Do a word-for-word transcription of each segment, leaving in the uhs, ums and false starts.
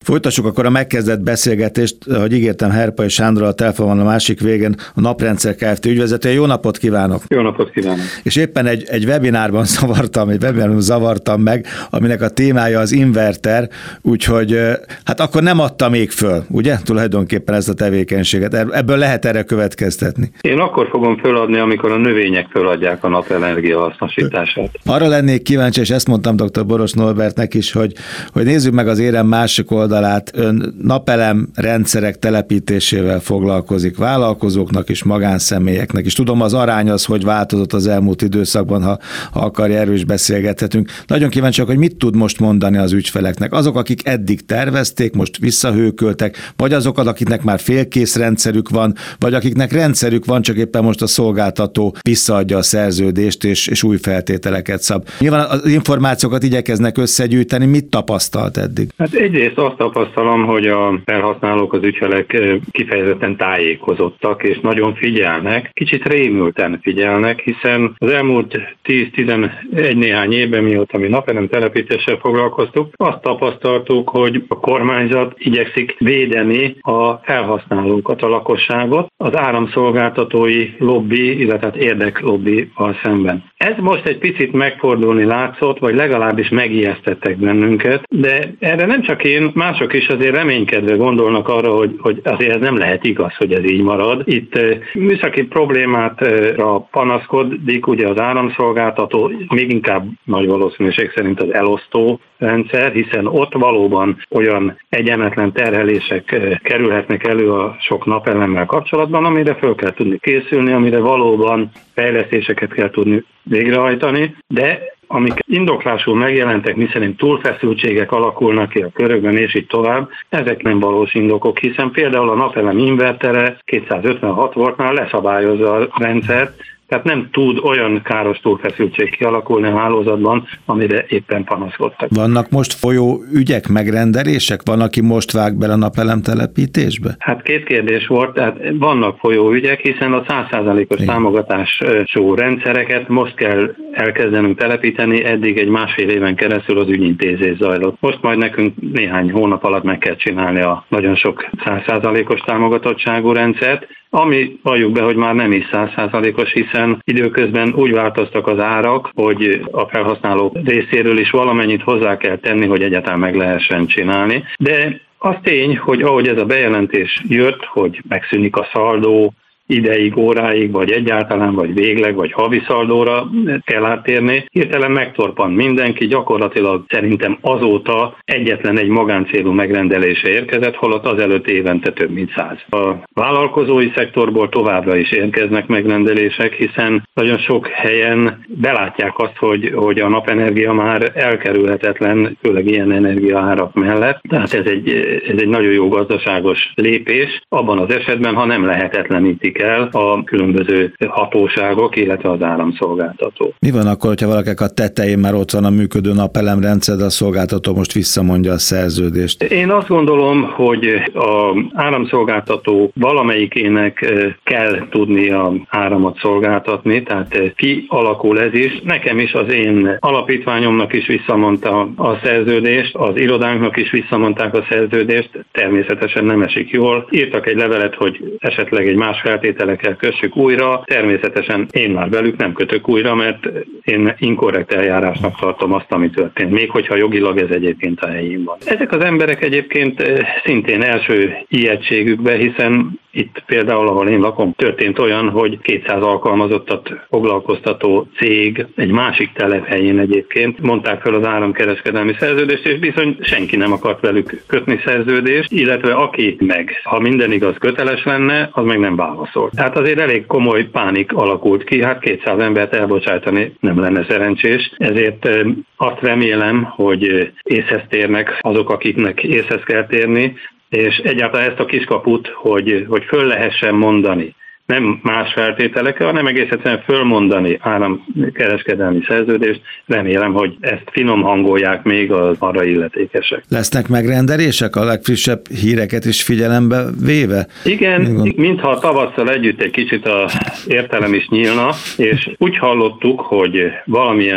Folytassuk akkor a megkezdett beszélgetést, ahogy ígértem, Herpai Sándorral, a telefonon a másik végén a Naprendszer Kft. Ügyvezetője. Jó napot kívánok! Jó napot kívánok! És éppen egy, egy webinárban zavartam, egy webinárban zavartam meg, aminek a témája az inverter, úgyhogy hát akkor nem adta még föl, ugye? Tulajdonképpen ezt a tevékenységet. Ebből lehet erre következtetni. Én akkor fogom föladni, amikor a növények föladják a napenergia hasznosítását. Arra lennék kíváncsi, és ezt mondtam dr. Boros Norbertnek is, hogy, hogy nézzük meg az érem másik oldalát. Ön napelem rendszerek telepítésével foglalkozik vállalkozóknak és magánszemélyeknek is. Tudom, az arány az, hogy változott az elmúlt időszakban, ha, ha akarja, erről is beszélgethetünk. Nagyon kíváncsiak, hogy mit tud most mondani az ügyfeleknek. Azok, akik eddig tervezték, most visszahőköltek, vagy azok, akiknek már félkész rendszerük van, vagy akiknek rendszerük van, csak éppen most a szolgáltató visszaadja a szerződést, és, és új feltételeket szab. Nyilván az információkat igyekeznek összegyűjteni. Mit tapasztalt eddig? Hát egyrészt azt tapasztalom, hogy a felhasználók, az ügyfelek kifejezetten tájékozottak, és nagyon figyelnek, kicsit rémülten figyelnek, hiszen az elmúlt tíz-tizenegy néhány évben, mióta mi napelem telepítéssel foglalkoztuk, azt tapasztaltuk, hogy a kormányzat igyekszik védeni a felhasználókat, a lakosságot az áramszolgáltatói lobby, illetve érdeklobbival szemben. Ez most egy picit megfordulni látszott, vagy legalábbis megijesztettek bennünket, de erre nem csak én, mások is azért reménykedve gondolnak arra, hogy, hogy azért ez nem lehet igaz, hogy ez így marad. Itt műszaki problémátra panaszkodik ugye az áramszolgáltató, még inkább nagy valószínűség szerint az elosztó rendszer, hiszen ott valóban olyan egyenletlen terhelések kerülhetnek elő a sok napelemmel kapcsolatban, amire föl kell tudni készülni, amire valóban fejlesztéseket kell tudni végrehajtani, de amik indoklásul megjelentek, miszerint túlfeszültségek alakulnak ki a körökben, és így tovább, ezek nem valós indokok, hiszen például a napelem invertere kétszázötvenhat voltnál leszabályozza a rendszert, tehát nem tud olyan káros túlfeszültség kialakulni a hálózatban, amire éppen panaszkodtak. Vannak most folyó ügyek, megrendelések? Van, aki most vág bele a napelem telepítésbe? Hát két kérdés volt, tehát vannak folyó ügyek, hiszen a száz százalékos támogatású rendszereket most kell elkezdenünk telepíteni, eddig egy másfél éven keresztül az ügyintézés zajlott. Most majd nekünk néhány hónap alatt meg kell csinálni a nagyon sok száz százalékos támogatottságú rendszert, ami valljuk be, hogy már nem is száz százalékos, hiszen időközben úgy változtak az árak, hogy a felhasználók részéről is valamennyit hozzá kell tenni, hogy egyáltalán meg lehessen csinálni. De az tény, hogy ahogy ez a bejelentés jött, hogy megszűnik a szaldó, ideig, óráig, vagy egyáltalán, vagy végleg, vagy havi szaldóra kell áttérni. Hirtelen megtorpan mindenki, gyakorlatilag szerintem azóta egyetlen egy magáncélú megrendelése érkezett, holott azelőtt évente több mint száz. A vállalkozói szektorból továbbra is érkeznek megrendelések, hiszen nagyon sok helyen belátják azt, hogy, hogy a napenergia már elkerülhetetlen, főleg ilyen energiaárak mellett. Tehát ez egy, ez egy nagyon jó gazdaságos lépés, abban az esetben, ha nem lehetetlenítik el a különböző hatóságok, illetve az áramszolgáltató. Mi van akkor, hogyha valakinek a tetején már ott van a működő napelemrendszer, de a szolgáltató most visszamondja a szerződést? Én azt gondolom, hogy az áramszolgáltató valamelyikének kell tudnia áramot szolgáltatni, tehát ki alakul ez is. Nekem is, az én alapítványomnak is visszamondta a szerződést, az irodánknak is visszamondták a szerződést, természetesen nem esik jól. Írtak egy levelet, hogy esetleg egy más feltételekkel kössük újra. Természetesen én már velük nem kötök újra, mert én inkorrekt eljárásnak tartom azt, ami történt, még hogyha jogilag ez egyébként a helyén van. Ezek az emberek egyébként szintén első ijegységükbe, hiszen itt például, ahol én lakom, történt olyan, hogy kétszáz alkalmazottat foglalkoztató cég egy másik telephelyén egyébként mondták fel az áramkereskedelmi szerződést, és bizony senki nem akart velük kötni szerződést, illetve aki meg, ha minden igaz, köteles lenne, az meg nem válaszolt. Tehát azért elég komoly pánik alakult ki, hát kétszáz embert elbocsájtani nem lenne szerencsés, ezért azt remélem, hogy észhez térnek azok, akiknek észhez kell térni, és egyáltalán ezt a kiskaput, hogy, hogy föl lehessen mondani, nem más feltételekkel, hanem egész egyszerűen fölmondani áramkereskedelmi szerződést. Remélem, hogy ezt finom hangolják még az arra illetékesek. Lesznek megrendelések a legfrissebb híreket is figyelembe véve? Igen, mintha tavasszal együtt egy kicsit az értelem is nyílna, és úgy hallottuk, hogy valamilyen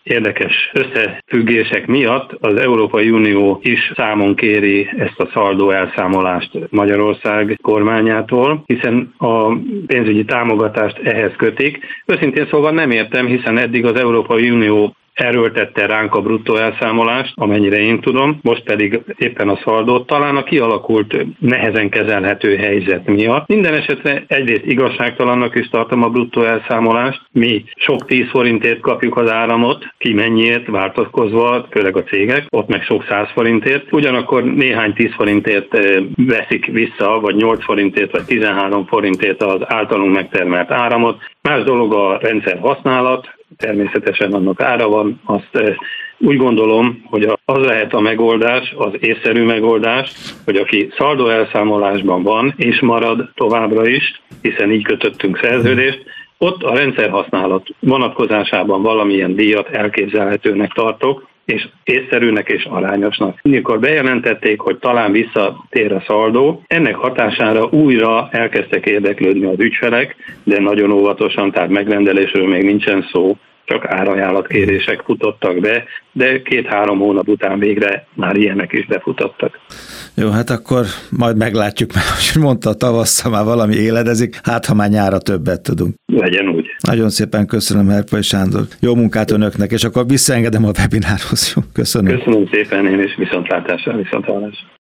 érdekes összefüggésések miatt az Európai Unió is számon kéri ezt a szaldó elszámolást Magyarország kormányától, hiszen a pénzügyi támogatást ehhez kötik. Őszintén szóval nem értem, hiszen eddig az Európai Unió erőltette ránk a bruttó elszámolást, amennyire én tudom, most pedig éppen a szaldót, talán a kialakult nehezen kezelhető helyzet miatt. Minden esetre egyrészt igazságtalannak is tartom a bruttó elszámolást. Mi sok tíz forintért kapjuk az áramot, ki mennyiért változkozva, főleg a cégek, ott meg sok száz forintért. Ugyanakkor néhány tíz forintért veszik vissza, vagy nyolc forintért, vagy tizenhárom forintért az általunk megtermelt áramot. Más dolog a rendszer használat, természetesen annak ára van, azt úgy gondolom, hogy az lehet a megoldás, az észszerű megoldás, hogy aki szaldó elszámolásban van és marad továbbra is, hiszen így kötöttünk szerződést, ott a rendszer használat vonatkozásában valamilyen díjat elképzelhetőnek tartok, és észszerűnek és arányosnak. Mikor bejelentették, hogy talán visszatér a szaldó, ennek hatására újra elkezdtek érdeklődni az ügyfelek, de nagyon óvatosan, tehát megrendelésről még nincsen szó, csak árajánlatkérések futottak be, de két-három hónap után végre már ilyenek is befutottak. Jó, hát akkor majd meglátjuk, mert ahogy mondta, tavasszal már valami éledezik, hát ha már nyára többet tudunk. Legyen úgy. Nagyon szépen köszönöm, Herpai Sándor. Jó munkát önöknek, és akkor visszaengedem a webinárhoz. Jó, köszönöm. Köszönöm szépen, én is viszontlátásra, viszonthallásra.